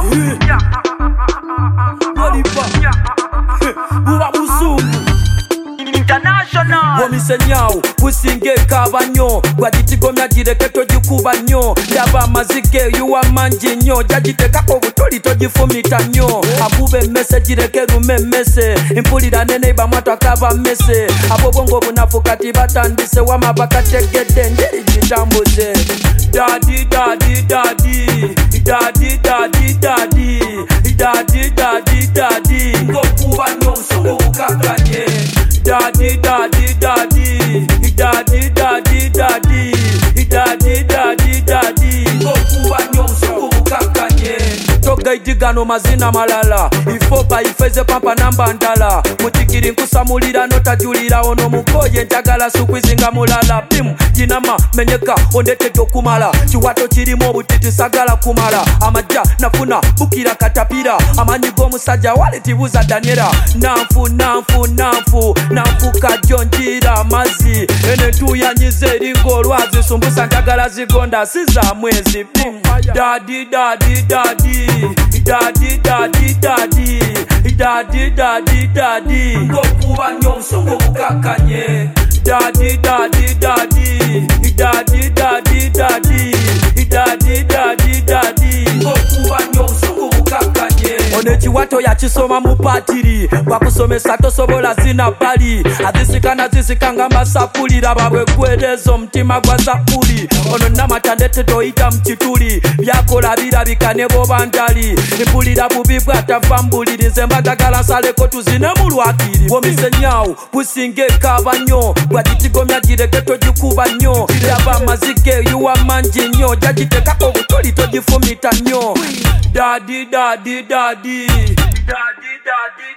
Buba busungu International Womise nyao, businge kaba nyo Gwajitigomya jireke tojikuba nyo Yaba mazike yuwa manji nyo Jajiteka obutoli tojifumita nyo Akube mese jireke rume mese Impulira nene iba mwata kaba mese Abo bongo bunafu kati batandise Wama bakategede njeri jitambuze Daddy, daddy, daddy Daddy, daddy, daddy Daddy, daddy, daddy Ngokuba nyo usungu ukakanye Daddy, daddy, daddy Daddy, daddy, daddy Daddy, daddy, daddy Ngokuba nyo usungu ukakanye Toga idigano mazina malala Ifopa ifeze pampa namba ndala Mutikiri nkusamulira notajulira ono mukoye njagala sukwizinga mulala Pimu jinama menyeka ondete dokumala Chiwato chirimo butiti sagala kumala Amaja nafuna bukira katapira Amanyigo musajja wale tibuza Daniela Nanfu, nanfu, nanfu Nanfu kajonjira mazi Ene tuyanyize ringo lwazi Sumbusa njagala zigonda siza mwezi Pimu Daddy, daddy, daddy Daddy, daddy, daddy Daddy, daddy, daddy Ngokuba nyo usungu ukakanye Daddy, daddy, daddy Daddy, daddy, daddy Daddy, daddy, daddy Ngokuba nyo usungu ukakanye Onechiwato ya chisoma mupatiri Wakusomesa tosobola zina bali Azisikana zisikanga masapulira Babwe kwerezo mtima gwa zapuli Ono namatandete toita mchituli Byakola birabika nebo bandali Impulira bubibwa atavambulirize Mbagagala saleko tuzine mulwakiri Womise nyao businge kaba nyo Gwajitigomya jireke tojikuba nyo Yaba mazike yuwa manji nyo Jajiteka obutoli tojifumita nyo Daddy, daddy, daddy Daddy, daddy,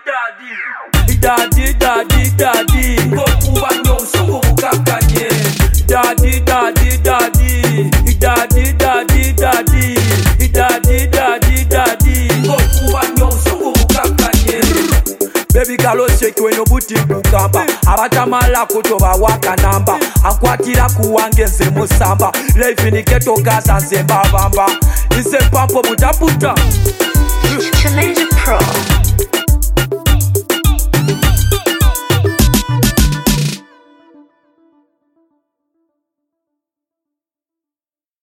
daddy Daddy, daddy, daddy Ngokuba nyo usungu ukakanye Daddy, daddy, daddy Daddy, daddy, daddy Daddy, daddy, daddy Ngokuba nyo usungu ukakanye Baby galo shake when you buti kukamba Abatamala kutoba waka namba Ankwatira kuwange nze musamba Life ni keto gaza nze mbabamba Nze pampo mutaputa